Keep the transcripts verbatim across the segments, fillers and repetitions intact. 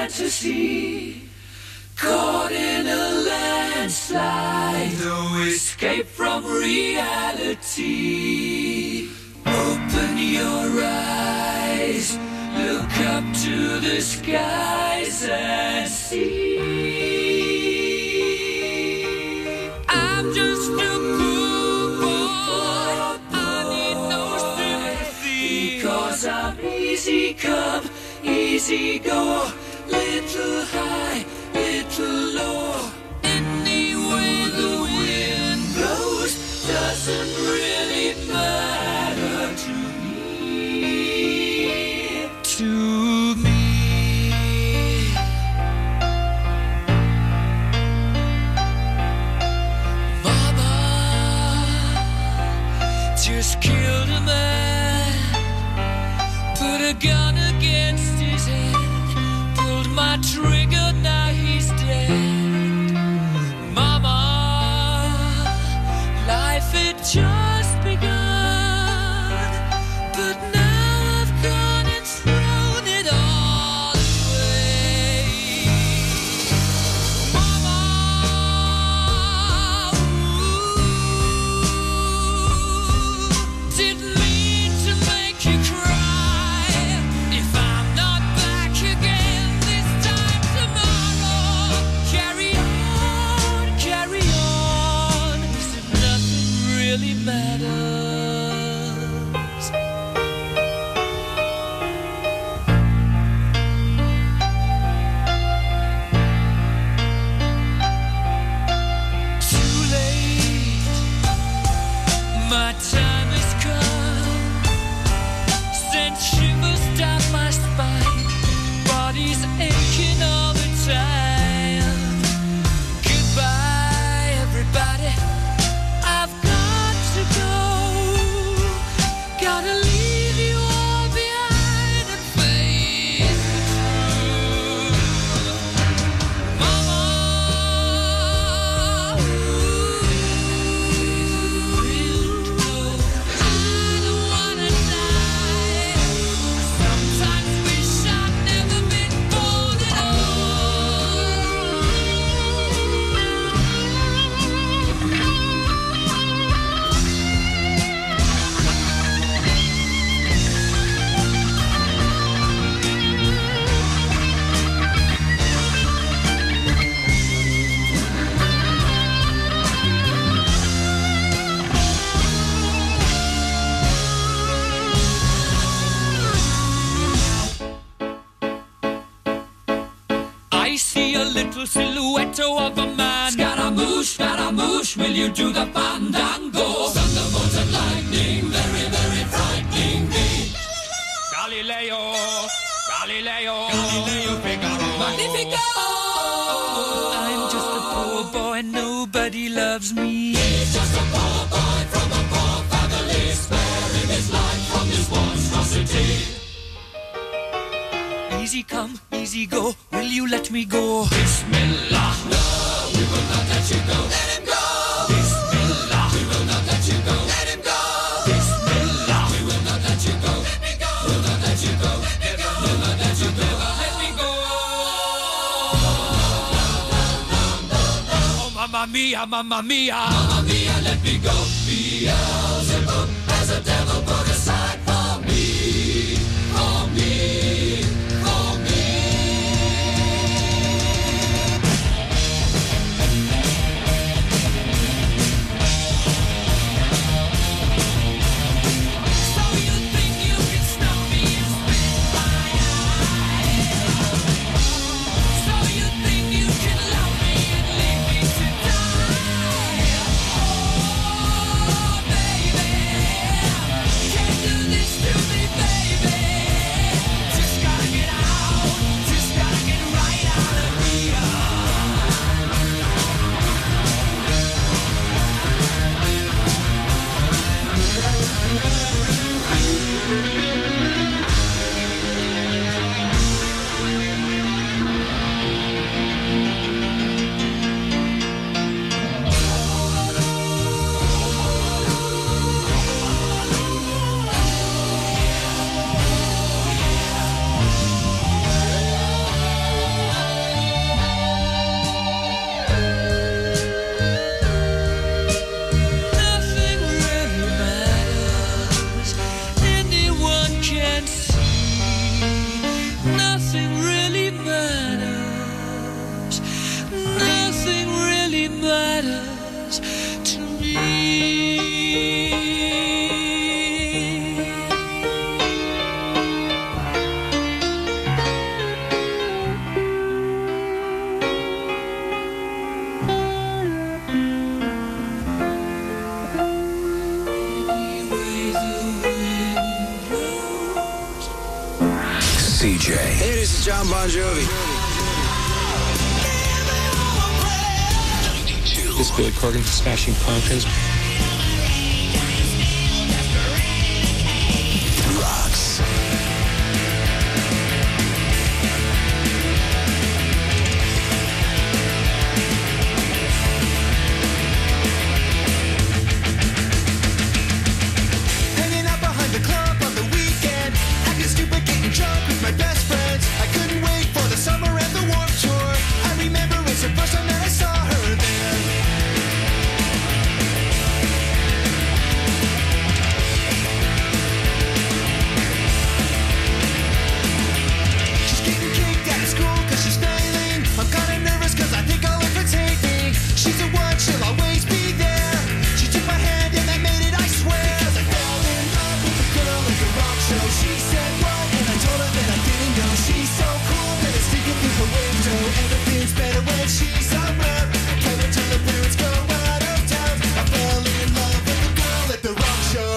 fantasy, caught in a landslide, no escape from reality. Open your eyes, look up to the skies and see. I'm just a poor boy, I need no sympathy, because I'm easy come, easy go, little high, little low. Any way the wind blows doesn't really matter to me, to me. Mama just killed a man, put a gun against his head, pulled my trigger, now he's dead. Mama, life had just begun, but now I've gone and thrown it all away. Mama, ooh, didn't mean to make you cry. If I'm not back again this time tomorrow, carry on, carry on, as if nothing really matters. Too late, my time has come, sent shivers down my spine, body's aching all the time. Goodbye, everybody, I've got to go, gotta leave you all behind and face the truth. Mama, I don't wanna die. Sometimes wish I'd never been born at I see a little silhouette of a man. Scaramouche, Scaramouche, will you do the fandango? Thunderbolt and lightning, very, very frightening me. Galileo, Galileo, Galileo Figaro, Magnifico. I'm just a poor boy, nobody loves me. He's just a poor boy from a poor family, sparing his life from this monstrosity. Easy come, easy go, will you let me go? Bismillah, no, we will not let you go. Let him go. Bismillah, we will not let you go. Let him go. Bismillah, we will not let you go. Let me go. We'll not let you go. Let me go. We'll not let you go. Let me go. Oh, mamma mia, mamma mia, mamma mia, let me go. Beelzebub has a devil put aside for me, for me. Can't do this is John Bon Jovi. This is Billy Corgan, Smashing Pumpkins. Rocks. Hanging out behind the club on the weekend, acting stupid, getting drunk with my best friends. I couldn't wait for the summer and the Warped Tour. I remember it's the first time that I saw her there. She's getting kicked out of school cause she's failing. I'm kinda nervous cause I think I'll ever take me. She's the one, she'll always be there. She took my hand and I made it, I swear. Cause I fell in love with the girl at the rock show. She said what? And I told her that I didn't know. She's so cool that it's sneaking through her window. Everything's better when she's around. Can't wait till the parents go out of town. I fell in love with the girl at the rock show.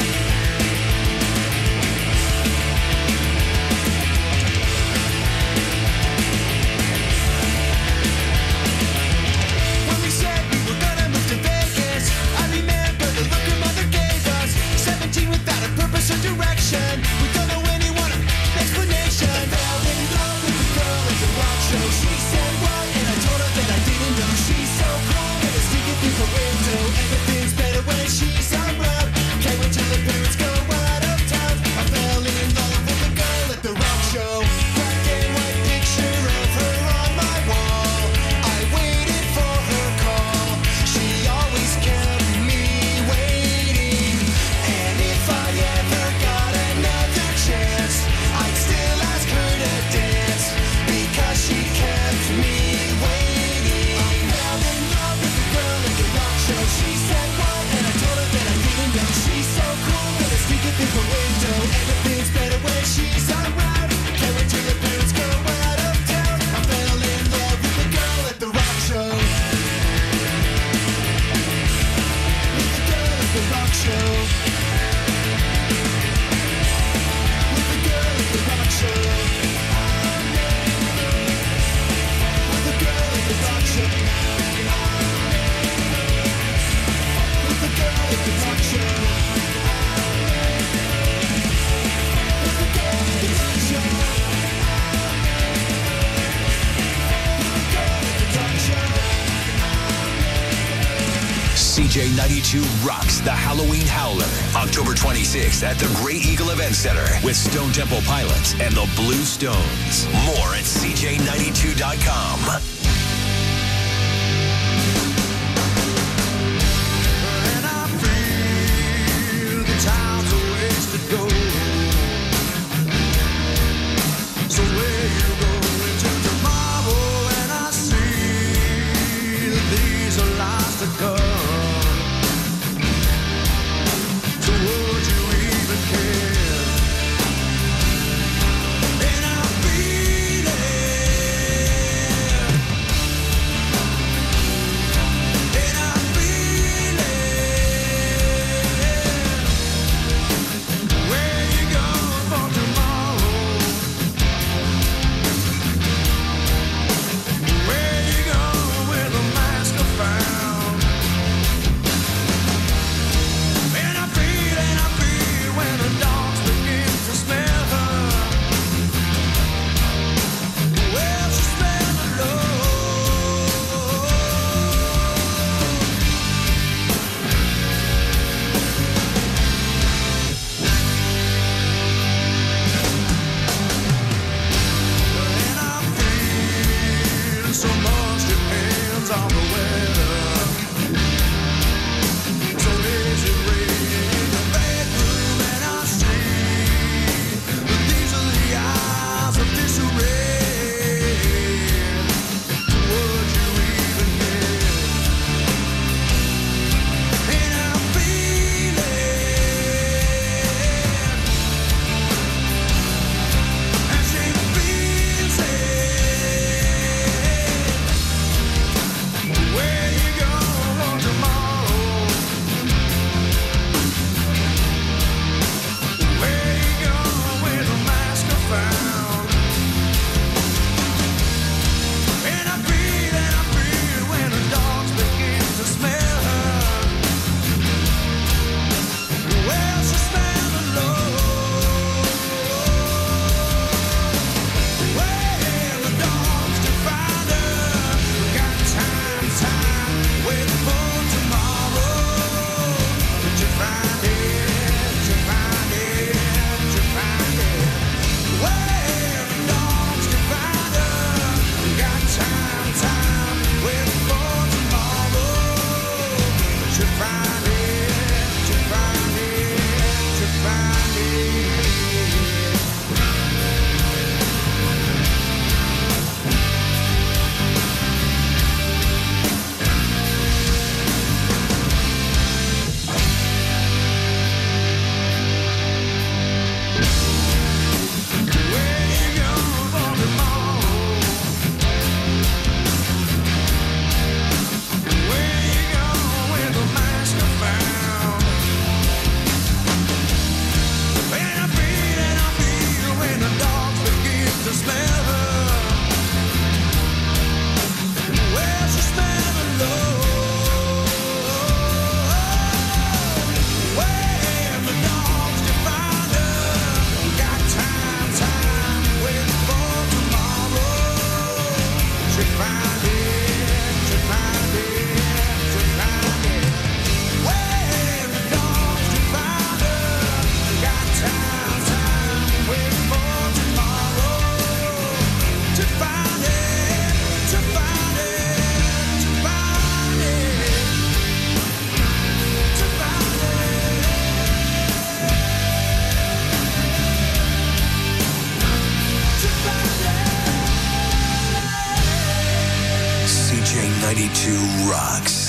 When we said we were gonna move to Vegas, I remember the look her mother gave us. Seventeen without a purpose or direction. We don't know anyone an explanation. I fell in love with the girl at the rock show. She said what? And I told her that I didn't know. She's so cool that it's sneaking through her window. Everything's better when she's around. Can't wait till the parents go out of town. I fell in love with the girl at the rock show. Black and white picture of her on my wall. I waited for her call. She always kept me waiting. And if I ever got another chance, I'd still ask her to dance. Because she kept me waiting. I fell in love with the girl at the rock show. She said what? And I told her that I didn't know. She's so cool that it's sneaking through her window. Everything's better when she's around. Can't wait till the parents go out of town. I fell in love with the girl at the rock show. With the girl at the rock show. With the girl at the rock show. With the girl at the rock show. With the girl at the rock show. With the girl at the rock show. With the girl at the rock show. C J ninety-two rocks the Halloween Howler. October twenty-sixth at the Great Eagle Event Center with Stone Temple Pilots and the Blue Stones. More at C J ninety-two dot com. And I feel the time's a ways to go. So where you go into tomorrow, and I see that these are lies to come. So would you even care? And I feel it. And I feel it. Where you going for tomorrow? Where you going with a mask I found? And I feel, and I feel when the dogs begin to smell her. Well, she smell the love. And I feel so much depends on the weather. So is it raining in the bedroom? And I see that these are the eyes of disarray. Would you even care? And I feel it. And she feels it. J ninety-two rocks.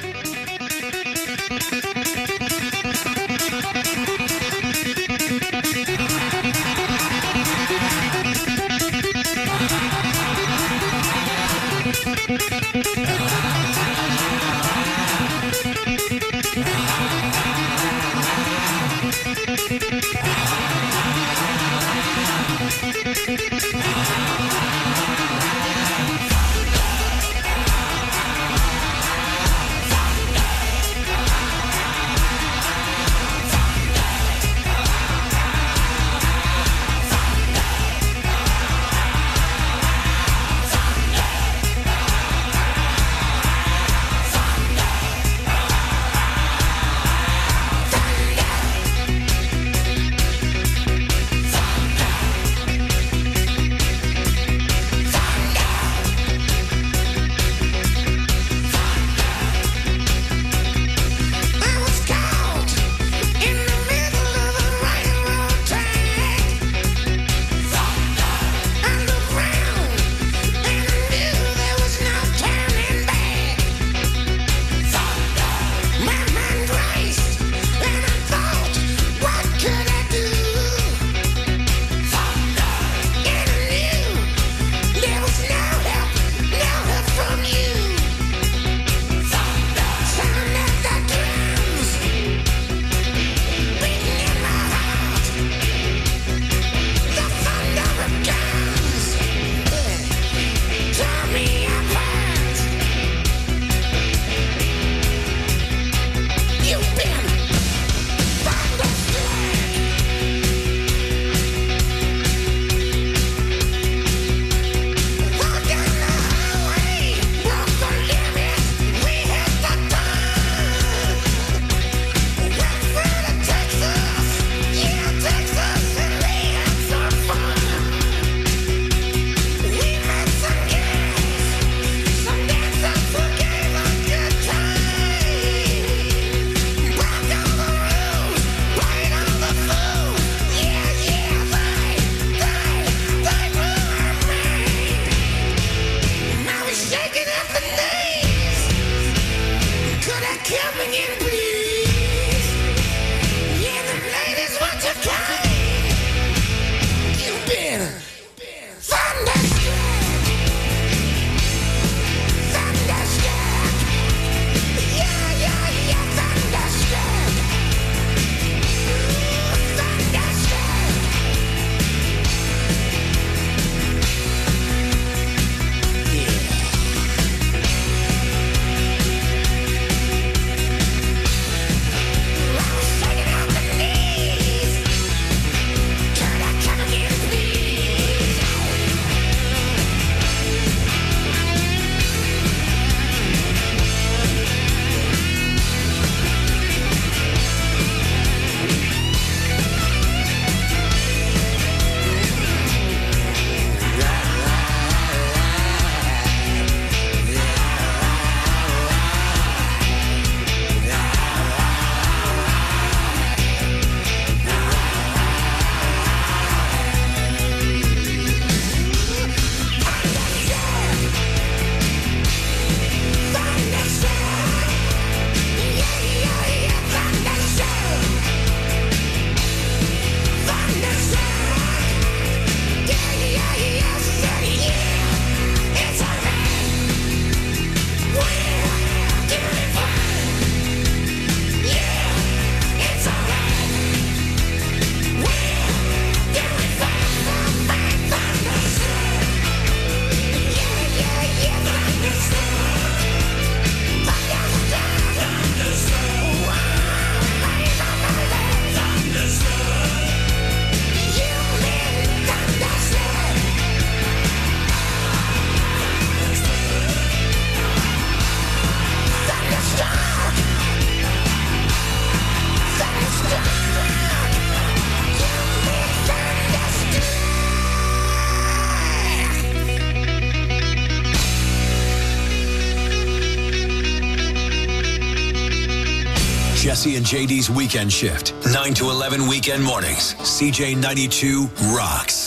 Jesse and J D's Weekend Shift, nine to eleven weekend mornings. C J ninety-two rocks.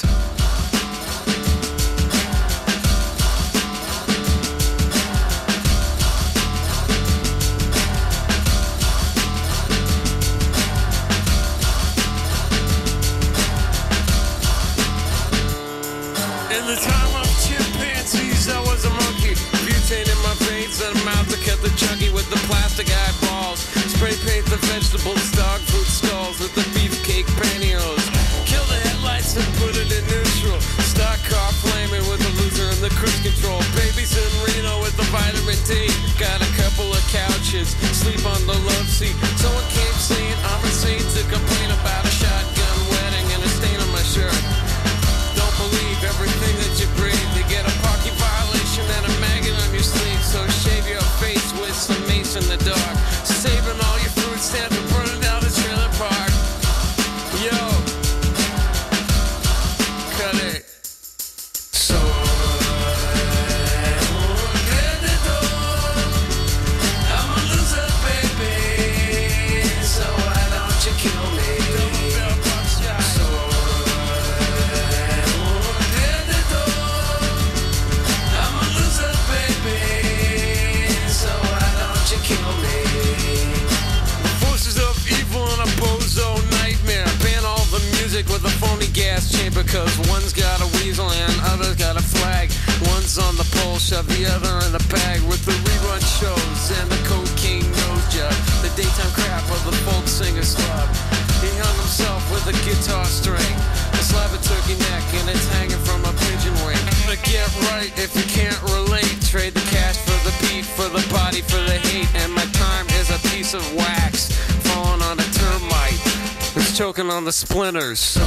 shove the other in the bag with the rerun shows and the cocaine nose job, the daytime crap of the folk singer's club. He hung himself with a guitar string, a slab of turkey neck, and it's hanging from a pigeon wing. But get right if you can't relate. Trade the cash for the beat, for the body, for the hate. And my time is a piece of wax falling on a termite. It's choking on the splinters. So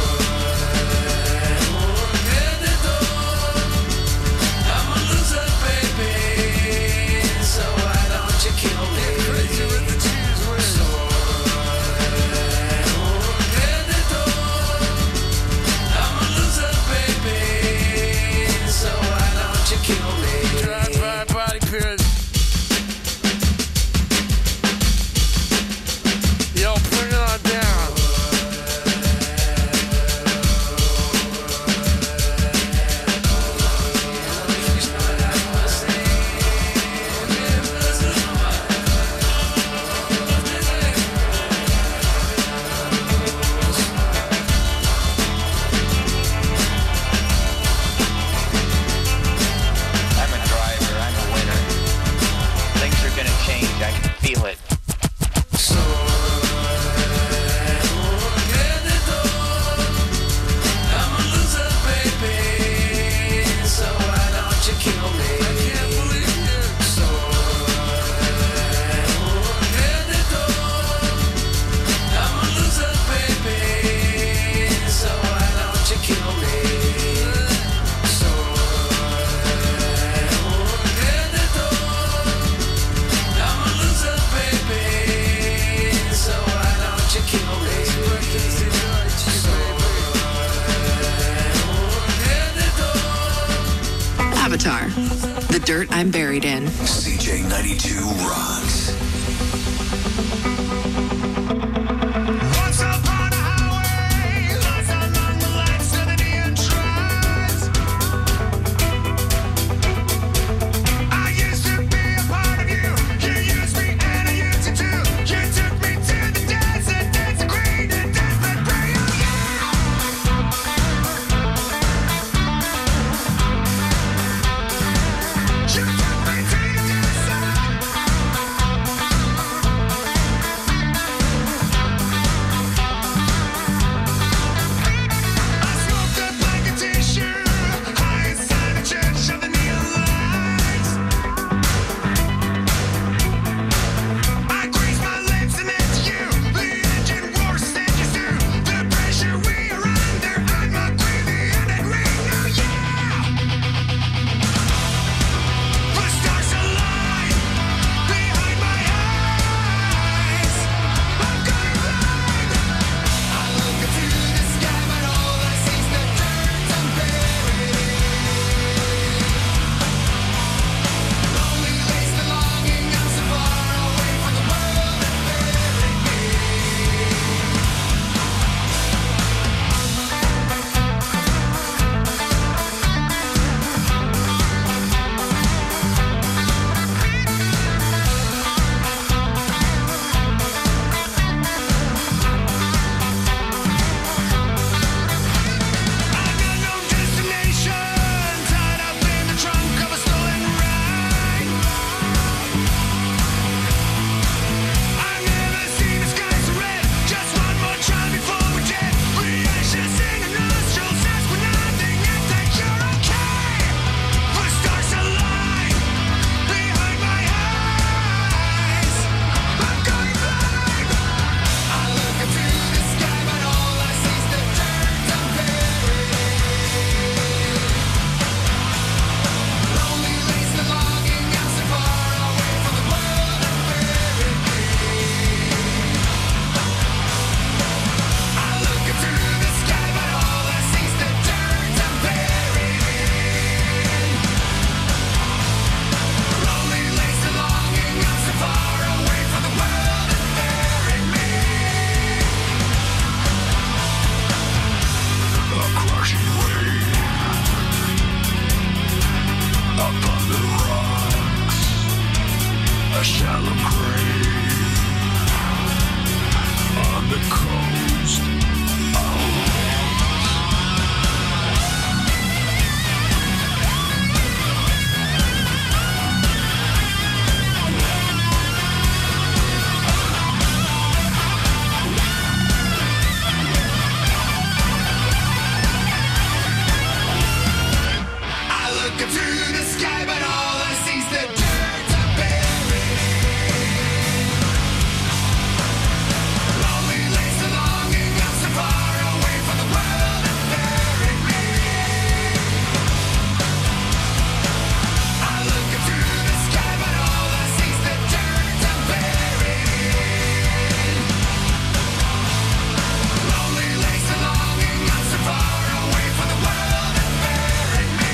Avatar, the dirt I'm buried in. C J ninety-two rocks. Once upon a highway, lost along the lights of the neon tribes. I used to be a part of you. You used me and I used you too. You took me to the desert, dancing queen and desperate prey. Oh yeah. You took me to the desert. I smoked up like a tissue, high inside the church of the neon lights. I greased my lips and then to you, the engine war stages to the pressure we are under. I'm a greedy and a green, oh yeah. The stars align behind my eyes. I'm going blind. I look into the sky, but all I see is the dirt I'm buried in. Lonely lace the longing, I'm so far away from the world that buried me. I've got no destination, tied up in the trunk of a stolen ride. I've never seen the sky so red, just one more try before we're dead. The ashes in our nostrils ask for nothing and think you're okay. The stars align behind my eyes. I'm going blind. I look into the sky, but all I see is the dirt I'm buried in. Lonely lace the longing, I'm so far away from the world that buried me. I look into the sky, but all I see is the dirt I'm buried in. Lonely lace the longing, I'm so far away from the world that buried me. A crushing wave upon the rocks, a shallow grave on the coast of to the sky, but all I see is the dirt I'm buried. Lonely lays the longing, I'm so far away from the world that buried me. I look up to the sky, but all I see is the dirt I'm buried. Lonely lays the longing, I'm so far away from the world that buried me.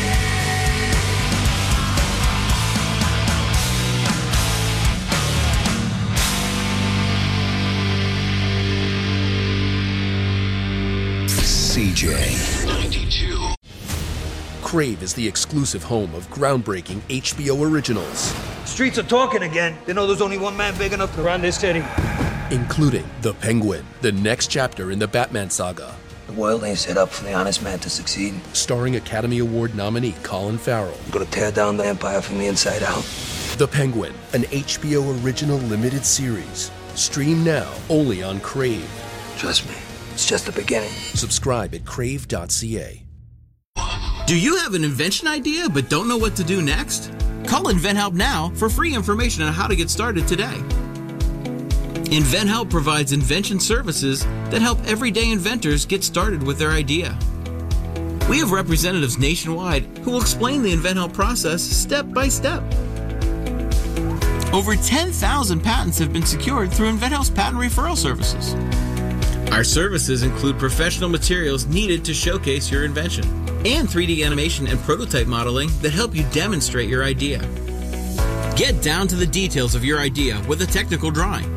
C J ninety-two. Crave is the exclusive home of groundbreaking H B O originals, Streets are talking again. They know there's only one man big enough to run this city. including The Penguin, the next chapter in the Batman saga, The world ain't set up for the honest man to succeed. starring Academy Award nominee Colin Farrell. I'm gonna tear down the empire from the inside out. The Penguin, an H B O original limited series. Stream now only on Crave. Trust me, it's just the beginning. Subscribe at crave dot c a. Do you have an invention idea but don't know what to do next? Call InventHelp now for free information on how to get started today. InventHelp provides invention services that help everyday inventors get started with their idea. We have representatives nationwide who will explain the InventHelp process step by step. Over ten thousand patents have been secured through InventHelp's patent referral services. Our services include professional materials needed to showcase your invention and three D animation and prototype modeling that help you demonstrate your idea. Get down to the details of your idea with a technical drawing.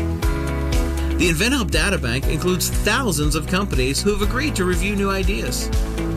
The InventHelp Databank includes thousands of companies who have agreed to review new ideas.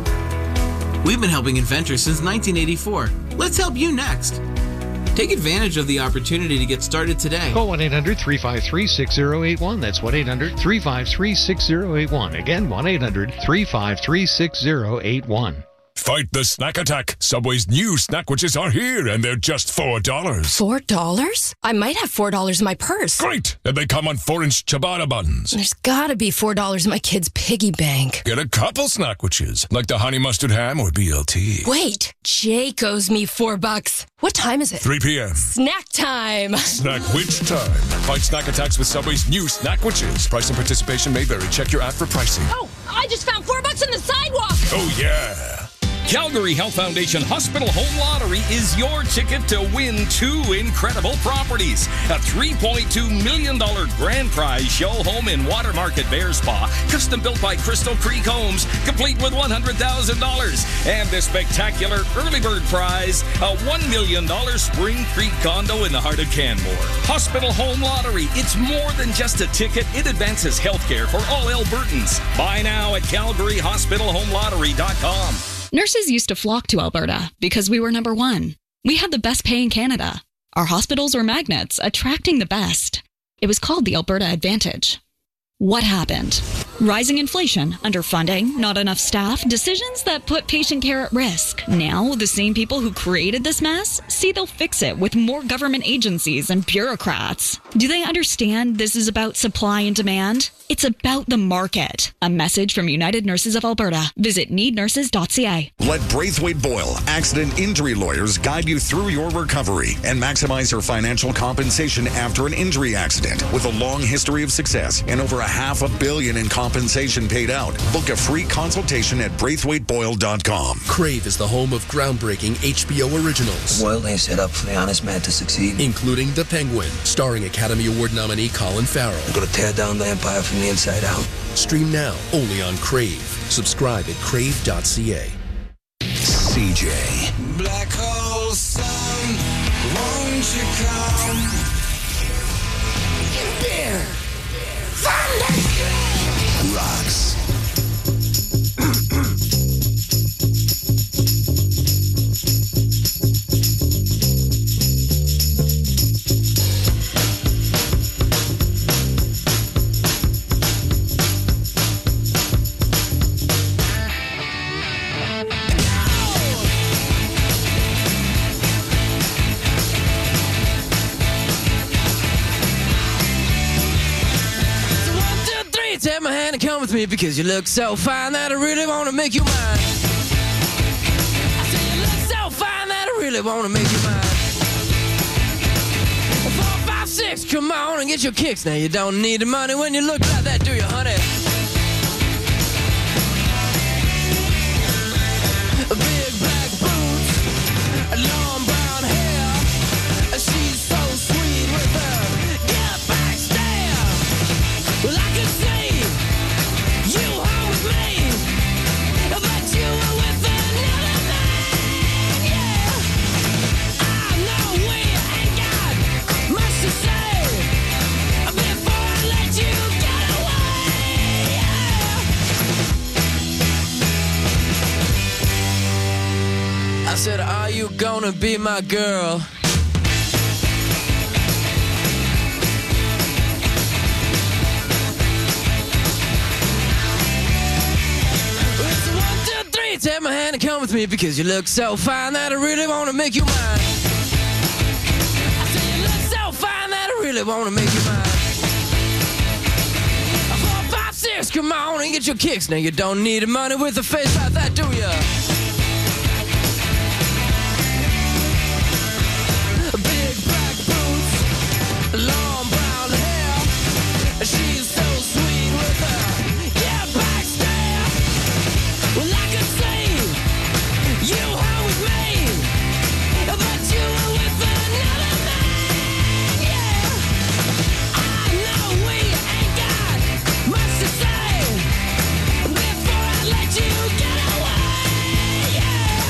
We've been helping inventors since nineteen eighty-four. Let's help you next. Take advantage of the opportunity to get started today. Call one eight hundred three five three six zero eight one. That's one eight hundred three five three six zero eight one. Again, one eight hundred three five three six zero eight one. Fight the snack attack. Subway's new snackwitches are here, and they're just four dollars. Four dollars? I might have four dollars in my purse. Great! And they come on four-inch ciabatta buns. There's gotta be four dollars in my kid's piggy bank. Get a couple snackwitches, like the honey mustard ham or B L T. Wait, Jake owes me four bucks. What time is it? three p.m. Snack time. Snackwitch time. Fight snack attacks with Subway's new snackwitches. Price and participation may vary. Check your app for pricing. Oh, I just found four bucks on the sidewalk. Oh, yeah. Calgary Health Foundation Hospital Home Lottery is your ticket to win two incredible properties. A three point two million dollars grand prize show home in Watermark at Bear Spa, custom built by Crystal Creek Homes, complete with one hundred thousand dollars. And the spectacular early bird prize, a one million dollars Spring Creek condo in the heart of Canmore. Hospital Home Lottery, it's more than just a ticket. It advances healthcare for all Albertans. Buy now at calgary hospital home lottery dot com. Nurses used to flock to Alberta because we were number one. We had the best pay in Canada. Our hospitals were magnets, attracting the best. It was called the Alberta Advantage. What happened? Rising inflation, underfunding, not enough staff, decisions that put patient care at risk. Now, the same people who created this mess see they'll fix it with more government agencies and bureaucrats. Do they understand this is about supply and demand? It's about the market. A message from United Nurses of Alberta. Visit need nurses dot c a. Let Braithwaite Boyle Accident Injury Lawyers guide you through your recovery and maximize your financial compensation after an injury accident. With a long history of success and over a half a billion in compensation paid out, book a free consultation at braithwaite boyle dot com. Crave is the home of groundbreaking H B O originals, The world ain't set up for the honest man to succeed. including The Penguin, starring Academy Award nominee Colin Farrell. I'm gonna tear down the empire from the inside out. Stream now only on Crave. Subscribe at crave dot c a. C J. Black hole sun, won't you come? Beer, thunder, Rocks. Take my hand and come with me because you look so fine that I really want to make you mine. I say you look so fine really wanna make you mine. Four, five, six, come on and get your kicks. Now you don't need the money when you look like that, do you, honey? Big black boots, long brown hair. She's so sweet with her get back stare. Well, I could see you home with me, but you were with another man, yeah. I know we ain't got much to say before I let you get away, yeah. I said, are you gonna be my girl? It's a one, two, three, take my hand and come with me because you look so fine that I really wanna make you mine. I said you look so fine that I really wanna make you mine. Four, five, six, come on and get your kicks. Now you don't need the money with a face like that, do ya? Big black boots, long brown hair. She's so sweet with her get back stare. Well, I could see you home with me, but you were with another man, yeah. I know we ain't got much to say before I let you get away, yeah.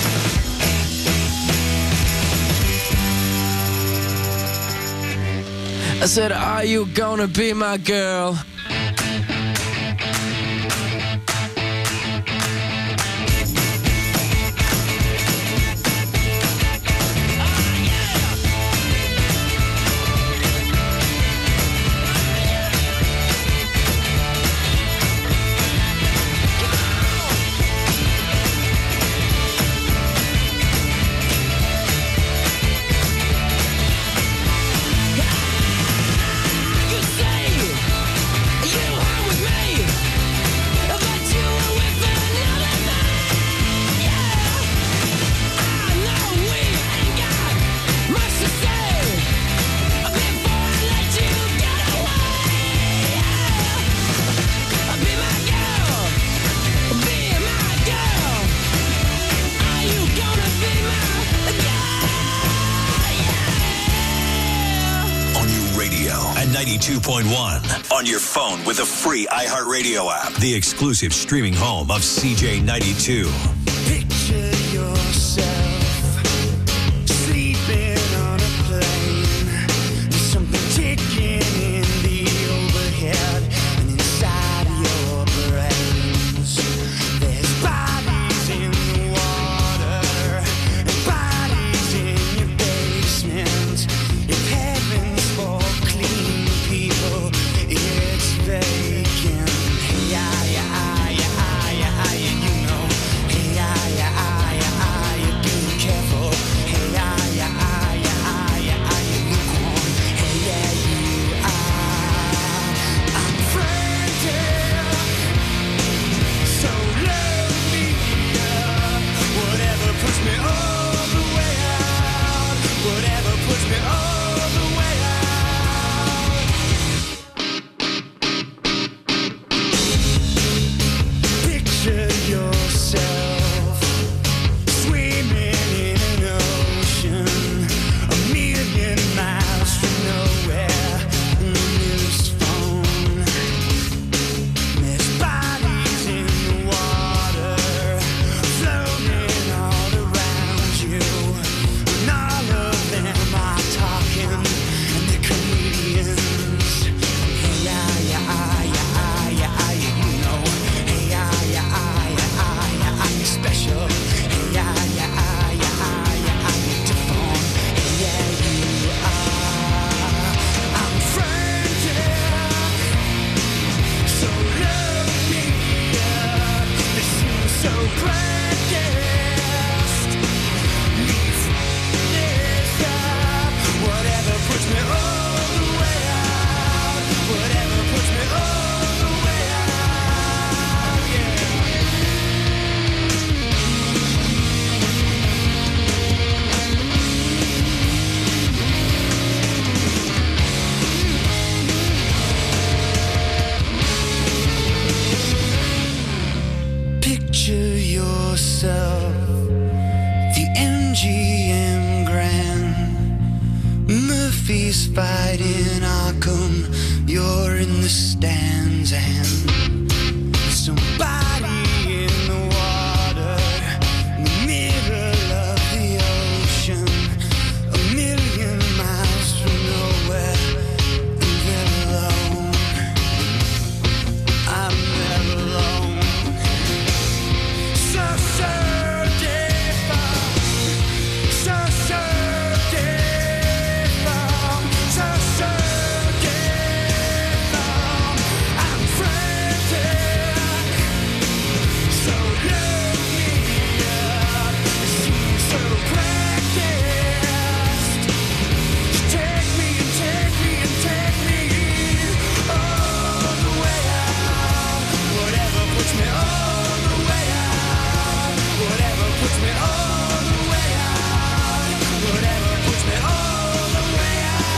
I said, are you gonna be my girl? You say you home with me, but you were with another man, yeah. I know we ain't got much to say before I let you get away, yeah. Be my girl, be my girl. Are you gonna be my girl? On your radio at ninety-two point one. On your phone with a free iHeartRadio app. The exclusive streaming home of C J ninety-two. Picture yourself sleeping on a plane. There's something ticking in the overhead and inside your brains. There's bodies in the water and bodies in your basement. If heaven's for clean people, it's vacant. Yeah, yeah, yeah, yeah, yeah, you know. Yeah, this fight in Arkham. You're in the stands and there's somebody in the water, in the middle of the ocean, a million miles from nowhere. And they're alone. I'm never alone. So, so different. So, so different. So, so different. I'm frantic. So look me up. It seems so practiced. Take me and take me and take me all the way out. Whatever puts me all the way out. Whatever puts me all the way out. Whatever puts me all the way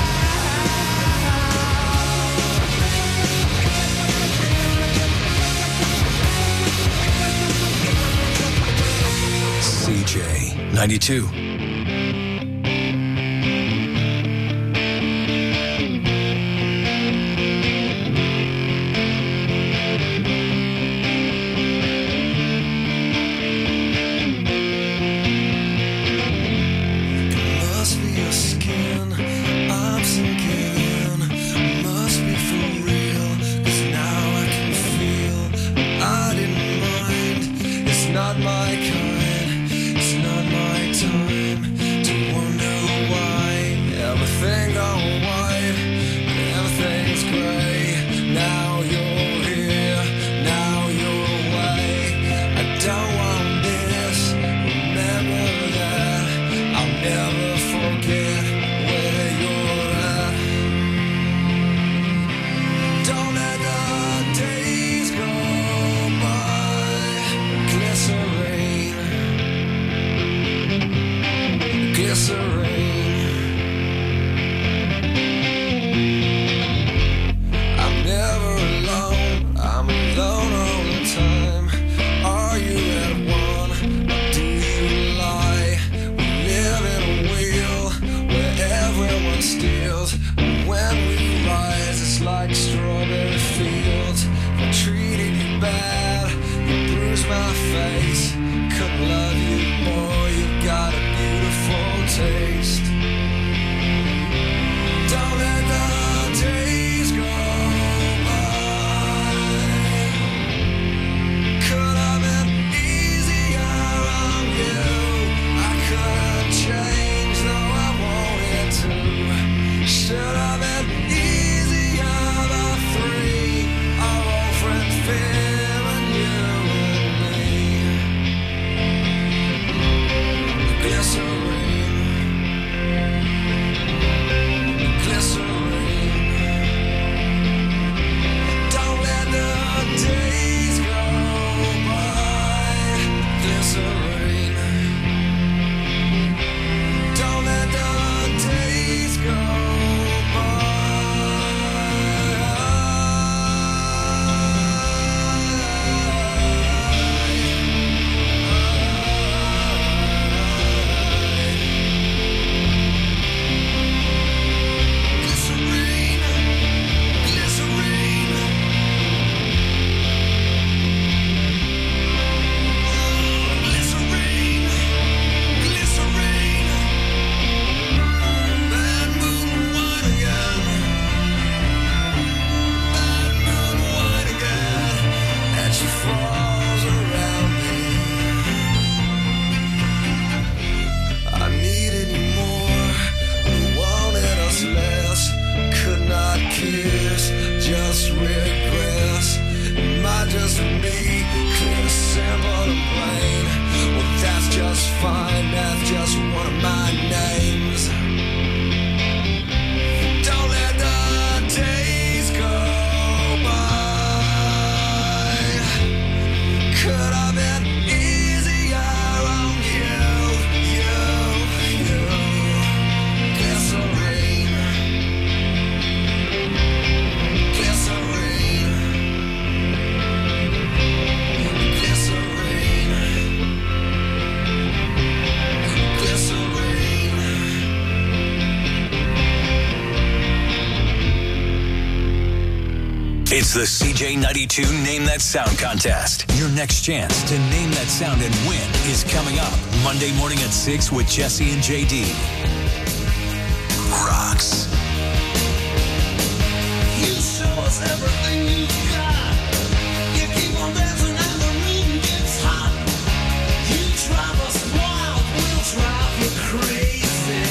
C J ninety-two. Must be your skin, I'm sinking. Must be for real, 'cause now I can feel. I didn't mind, it's not my kind, it's not my time to wonder why. Everything gone white, everything's gray. Now you're here, now you're away. I don't want this, remember that. I'll never forget where you're at. Don't let the days go by. Glycerine, glycerine. I'm never alone, I'm alone all the time. Are you at one, or do you lie? We live in a wheel where everyone steals. When we rise, it's like strawberry fields. I treated you bad, you bruised my face. Couldn't love you more, you got a beautiful taste. It's the C J ninety-two Name That Sound contest. Your next chance to name that sound and win is coming up Monday morning at six with Jesse and J D. Rocks. You show us everything you got. You keep on dancing and the room gets hot. You drive us wild, we'll drive you crazy.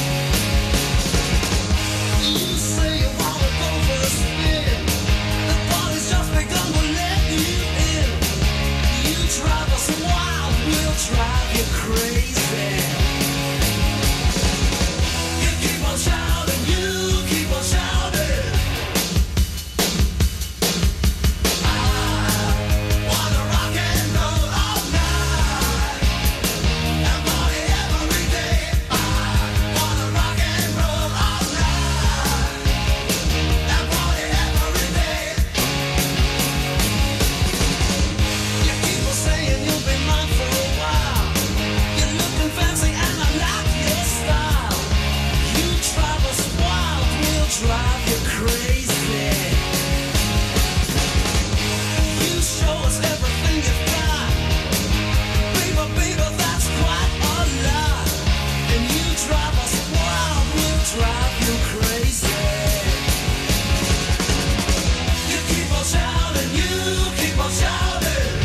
You say you wanna go for a spin. The party's just begun, we'll let you in. You drive us wild, we'll drive you crazy. You keep on shouting, you keep on shouting. Drive you crazy. You show us everything you've got. Baby, baby, that's quite a lot. And you drive us wild, we'll drive you crazy. You keep on shouting, you keep on shouting.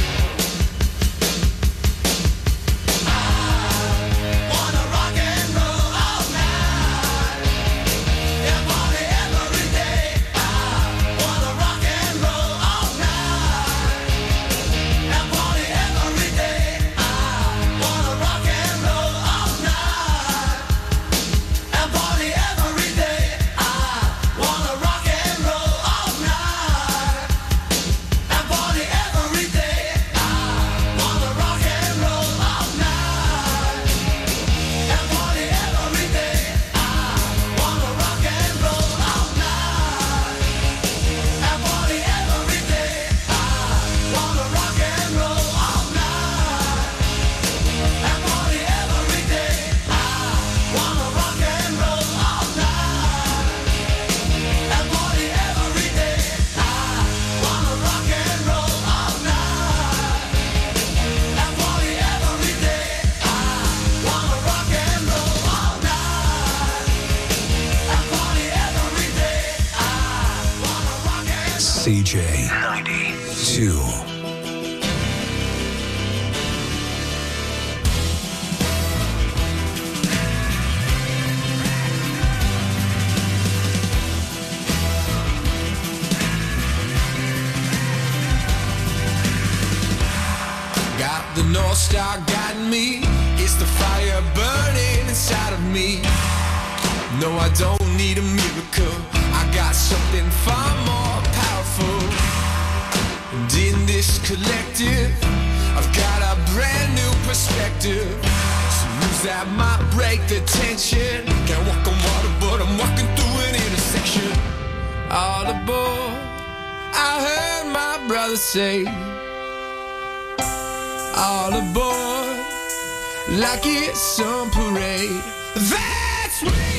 C J ninety-two. Got the North Star guiding me. It's the fire burning inside of me. No, I don't need a miracle. I got something far more powerful. And in this collective, I've got a brand new perspective. Some moves that might break the tension. Can't walk on water, but I'm walking through an intersection. All aboard, I heard my brother say. All aboard, like it's some parade. That's me.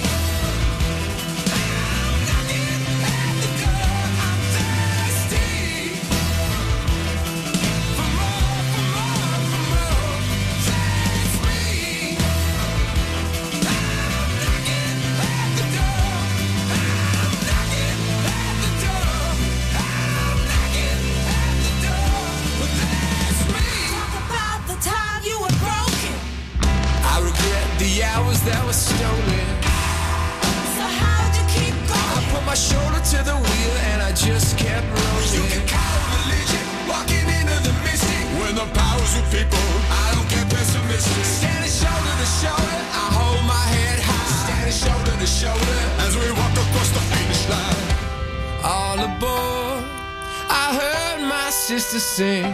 Hours that were stolen. So how'd you keep going? I put my shoulder to the wheel and I just kept rolling. You can call it religion, walking into the mystic. When the power's with people, I don't get pessimistic. Standing shoulder to shoulder, I hold my head high. Standing shoulder to shoulder as we walk across the finish line. All aboard, I heard my sister sing.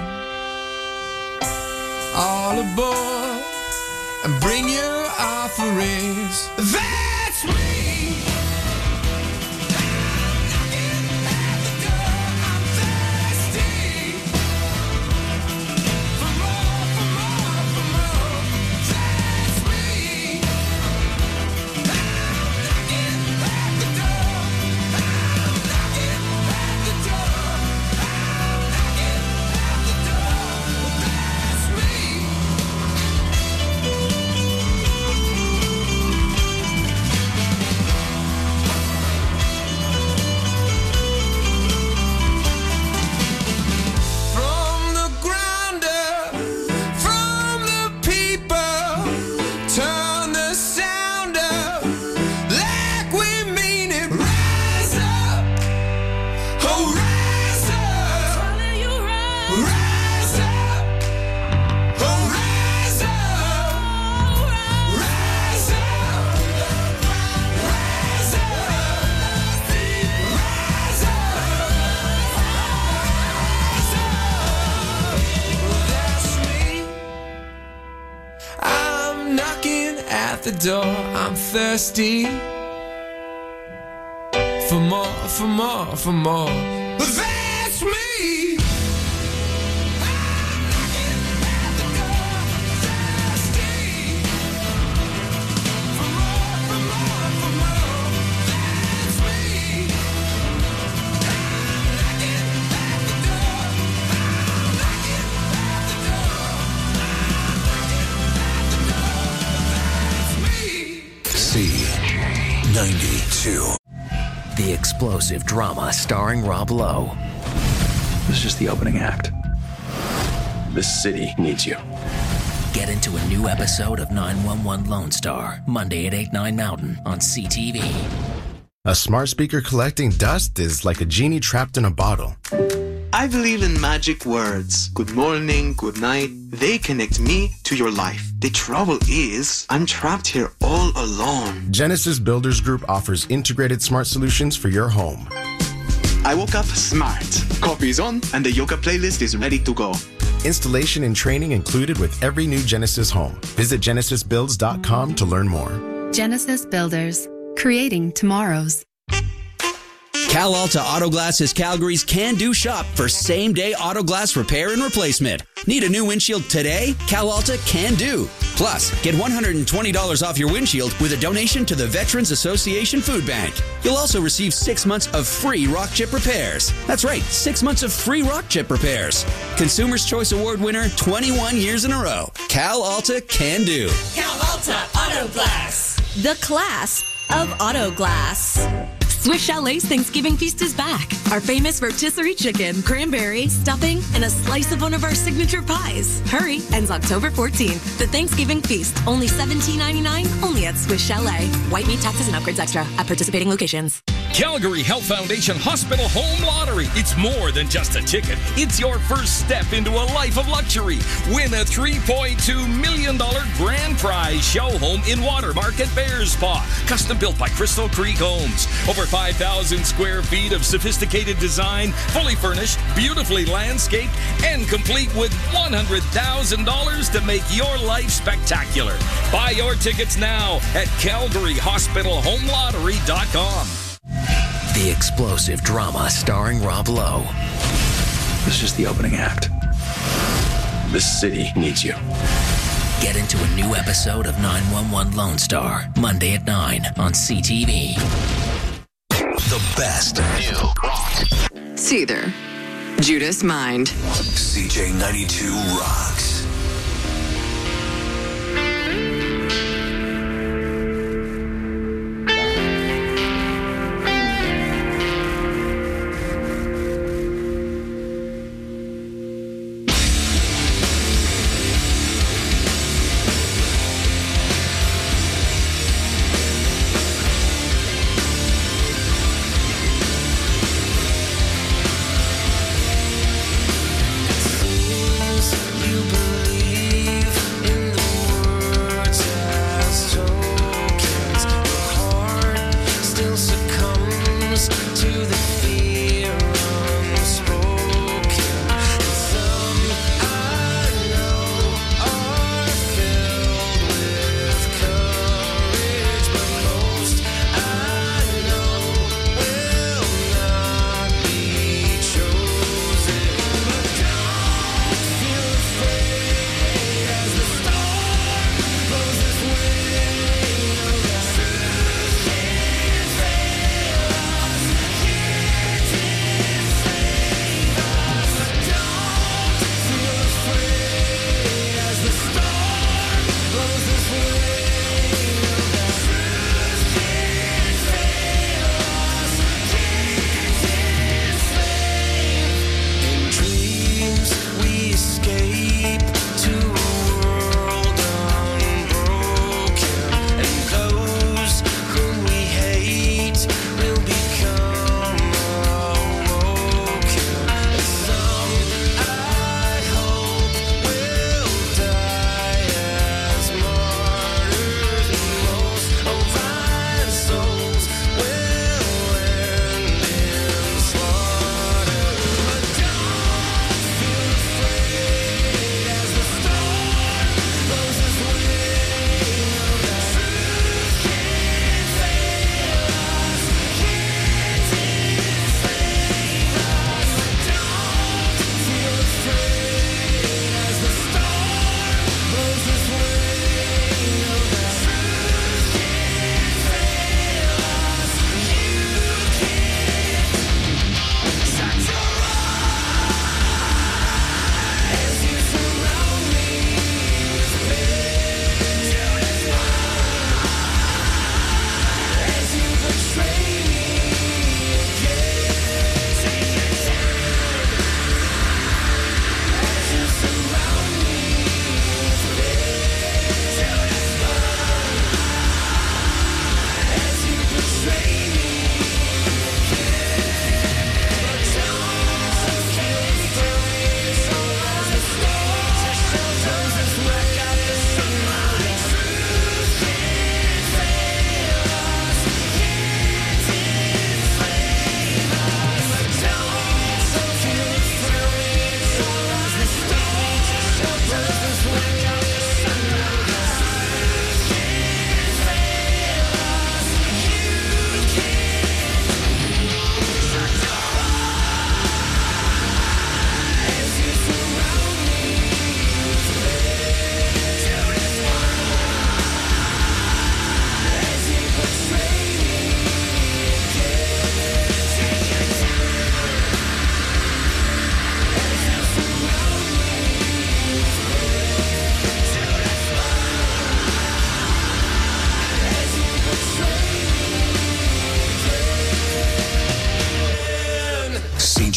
All aboard, and bring your offerings. That's me. I'm knocking at the door. I'm thirsty for more, for more, for more. That's me. I'm knocking at the door. I'm knocking at the door. door, I'm thirsty for more, for more, for more. But that's me. C ninety-two. The explosive drama starring Rob Lowe. This is just the opening act. This city needs you. Get into a new episode of nine one one Lone Star, Monday at eight, nine Mountain on C T V. A smart speaker collecting dust is like a genie trapped in a bottle. I believe in magic words. Good morning, good night. They connect me to your life. The trouble is, I'm trapped here all alone. Genesis Builders Group offers integrated smart solutions for your home. I woke up smart. Coffee is on, and the yoga playlist is ready to go. Installation and training included with every new Genesis home. Visit genesis builds dot com to learn more. Genesis Builders, creating tomorrows. Cal Alta Auto Glass is Calgary's can-do shop for same-day auto glass repair and replacement. Need a new windshield today? Cal Alta can do. Plus, get one hundred twenty dollars off your windshield with a donation to the Veterans Association Food Bank. You'll also receive six months of free rock chip repairs. That's right, six months of free rock chip repairs. Consumer's Choice Award winner twenty-one years in a row. Cal Alta can do. Cal Alta Auto Glass. The class of auto glass. Swiss Chalet's Thanksgiving Feast is back. Our famous rotisserie chicken, cranberry, stuffing, and a slice of one of our signature pies. Hurry, ends October fourteenth. The Thanksgiving Feast, only seventeen ninety-nine, only at Swiss Chalet. White meat, taxes, and upgrades extra at participating locations. Calgary Health Foundation Hospital Home Lottery. It's more than just a ticket. It's your first step into a life of luxury. Win a three point two million dollars grand prize show home in Watermark at Bears Paw. Custom built by Crystal Creek Homes. Over five thousand square feet of sophisticated design, fully furnished, beautifully landscaped, and complete with one hundred thousand dollars to make your life spectacular. Buy your tickets now at calgary hospital home lottery dot com. The explosive drama starring Rob Lowe. This is just the opening act. This city needs you. Get into a new episode of nine one one Lone Star, Monday at nine on C T V. The best new rock. Seether, Judas Mind. C J ninety-two rocks. You believe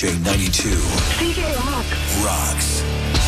J ninety-two. C J Rock. Rocks.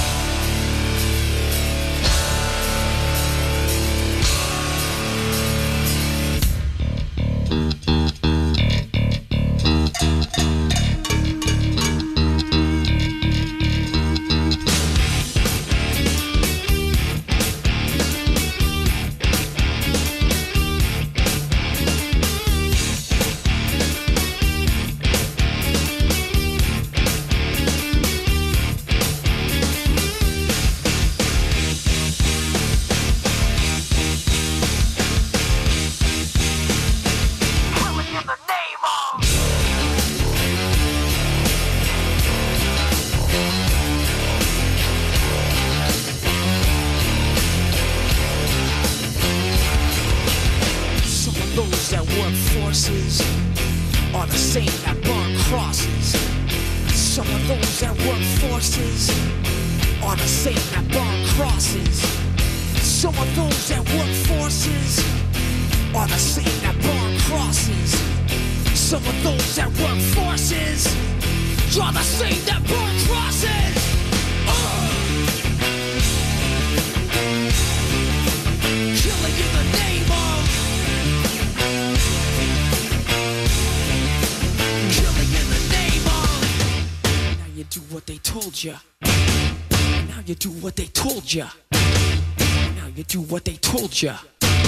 Now you do what they told ya.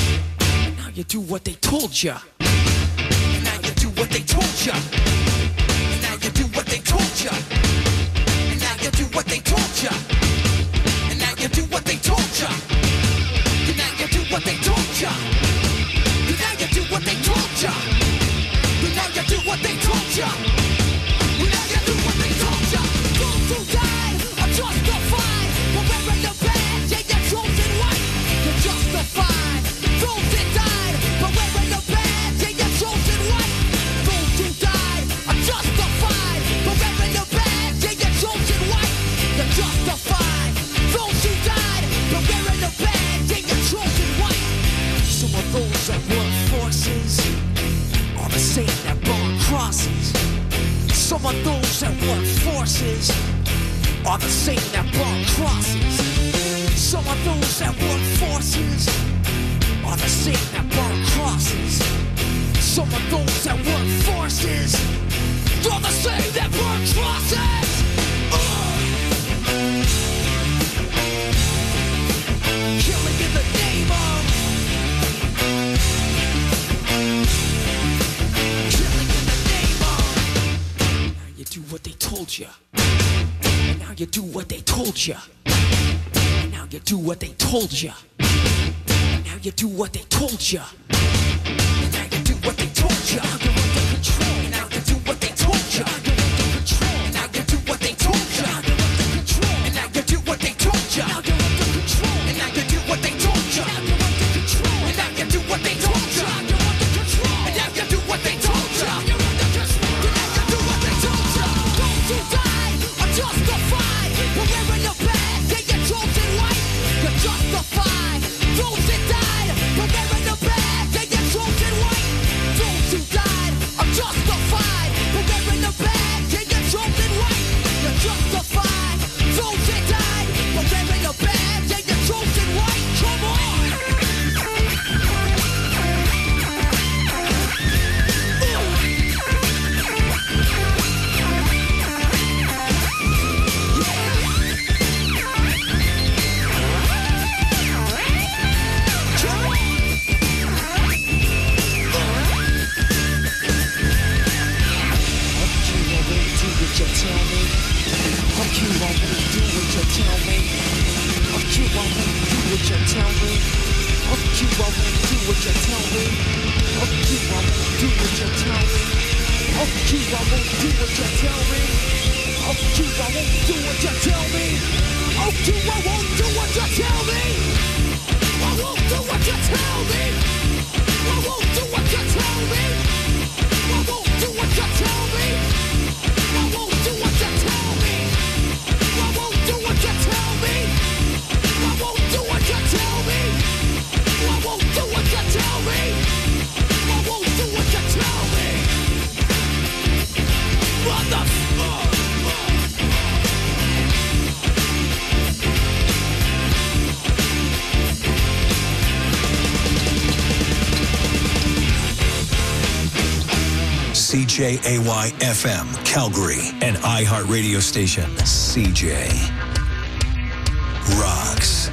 Now you do what they told ya. Now you do what they told ya. Now you do what they told ya. Now you do what they told ya. Now you do what they told ya. Now you do what they told ya. Now you do what they told ya. Now you do what they told ya. Now you do what they told ya. Those who died are justified. Forever the bad, yeah, you're chosen white. You're justified. Those that died, forever the bad, yeah, you're chosen white. Those who died are justified. Forever the bad, yeah, you're chosen white. You're justified. Those who died, forever the bad, yeah, you're chosen white. Some of those that work forces are the same that burn crosses. Some of those that work forces are the same that burn crosses. Some of those that work forces are the same that burn crosses. Some of those that work forces are the same that burn crosses. Ugh. Killing in the name of. Killing in the name of. Now you do what they told you. Now you do what they told you. Now you do what they told you. Now you do what they told you. Now you do what they told you. Now you're under control. Now you do what they told you. Now you're under control. Now you do what they told you. Now you're under control. And now you do what they told you. Now you're under control. And now you do what they told you. Now you're under control. And now you do what they told you. Now you're under control. And now you do what they told you. Now you're under control. And now you do what they told you. Those who died are justified. Forever in the bad, yeah, you're chosen white. You're justified. Those that died, forever in the bad, yeah, you're chosen white. Those who died are justified. Forever in the bad, yeah, you're chosen white. You're justified. Those that died, forever in the bad, yeah, you're chosen white. Come on. You tell me, fuck you, I won't do what you tell me. Fuck you, I won't do what you tell me. Fuck you, I won't do what you tell me. Fuck you, I won't do what you tell me. Fuck you, I won't do what you tell me. Fuck you, I won't do what you tell me. Fuck you, I won't do what you tell me. I won't do what you tell me. I won't do what you tell me. I won't do what you tell me. I won't do what you tell me. I won't do what you tell me. I won't do what you tell me. I won't do what you tell me. I won't do what you tell me. Motherfucker. C J A Y F M, Calgary, and iHeart radio station, C J. Rocks.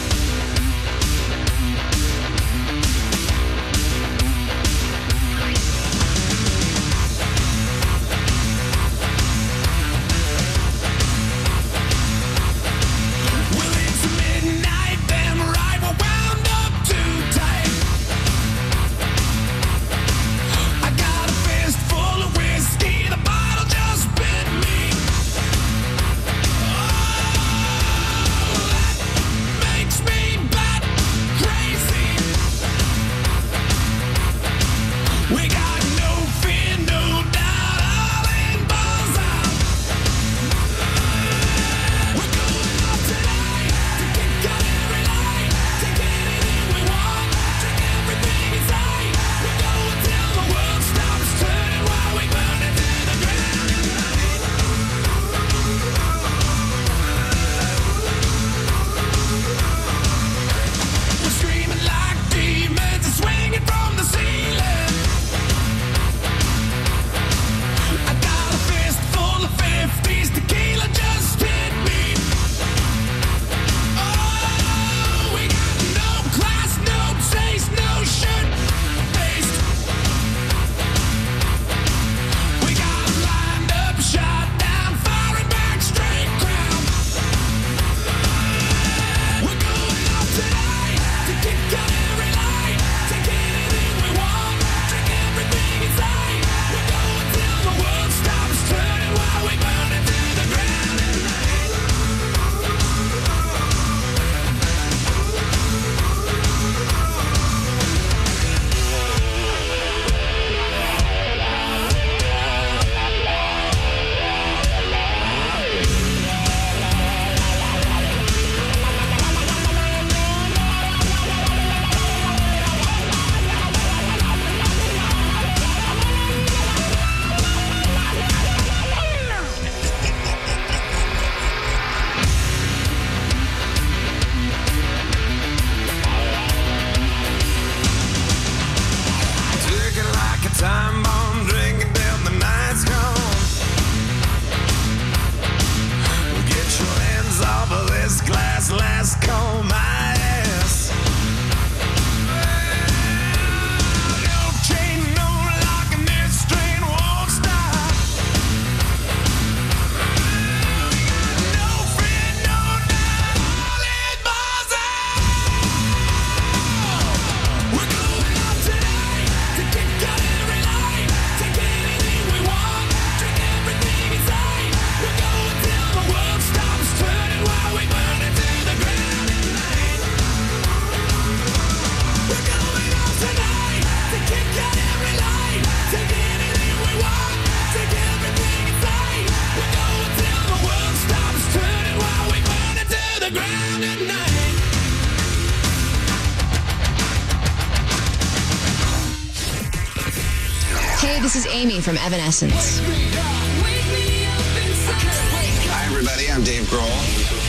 This is Amy from Evanescence. Hi, everybody. I'm Dave Grohl.